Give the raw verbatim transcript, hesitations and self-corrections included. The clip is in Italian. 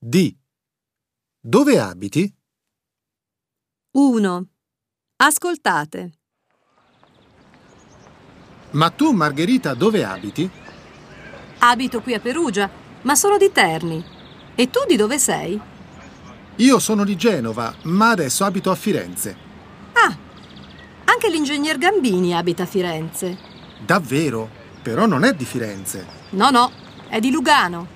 D. Dove abiti? uno. Ascoltate. Ma tu, Margherita, dove abiti? Abito qui a Perugia, ma sono di Terni. E tu di dove sei? Io sono di Genova, ma adesso abito a Firenze. Ah, anche l'ingegner Gambini abita a Firenze. Davvero? Però non è di Firenze. No, no, è di Lugano.